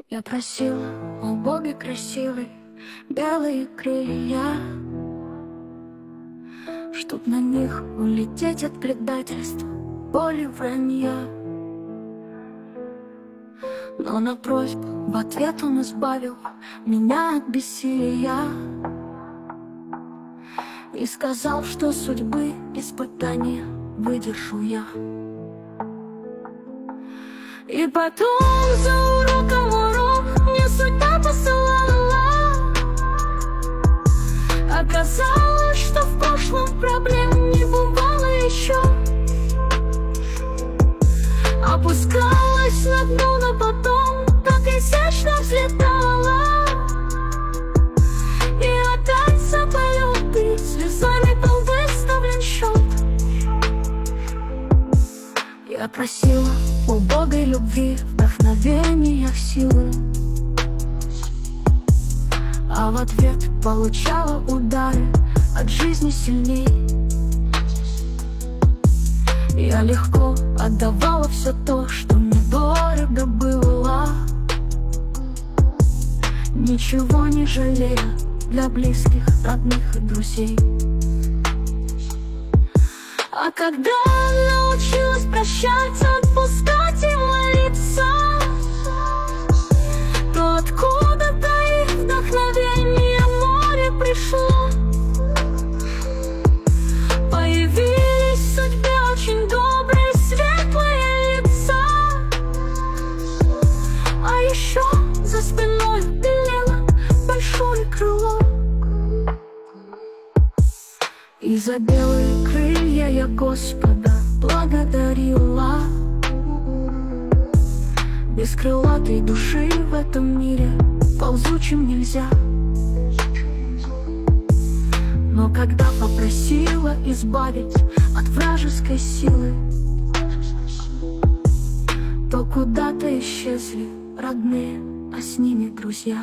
Я просила, о боги красивый, белые крылья, чтоб на них улететь от предательства, боли, вранья. Но на просьбу в ответ он избавил меня от бессилия и сказал, что судьбы испытания выдержу я. И потом за уроком урок мне судьба посылала. Оказалось, что в прошлом проблем не бывало еще. Опускалась на дно, но потом так изящно взлетала. И опять за полеты слезами был выставлен счет. Я просила у Бога любви, вдохновения, силы, а в ответ получала удары от жизни сильней. Я легко отдавала все то, что мне дорого было, ничего не жалея для близких, родных и друзей. А когда научилась прощать, отпускать и молиться, то откуда-то их вдохновение море пришло. Появились в судьбе очень добрые, светлые лица, а еще за спиной белело большое крыло. И за белые крылья я Господа благодарила. Без крылатой души в этом мире ползучим нельзя. Но когда попросила избавить от вражеской силы, то куда-то исчезли родные, а с ними друзья.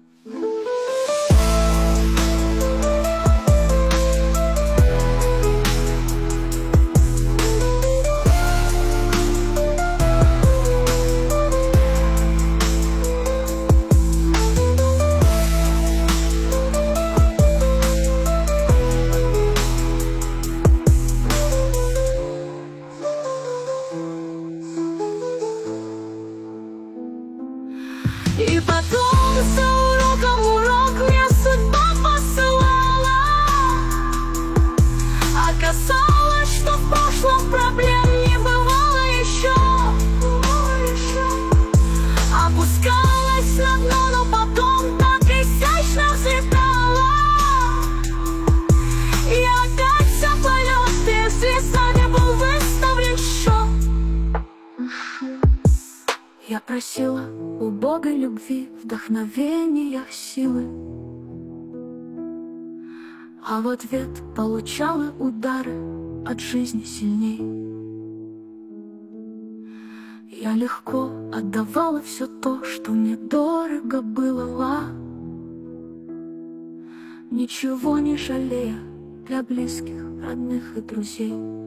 И потом за уроком урок мне судьба посылала. Оказалось, что в прошлом проблем не бывало еще. Опускалась на дно, но потом так изящно взлетала. И опять за полеты слезами был выставлен счет. Я просила у Бога любви, вдохновения, силы, а в ответ получала удары от жизни сильней. Я легко отдавала все то, что мне дорого было, ничего не жалея для близких, родных и друзей.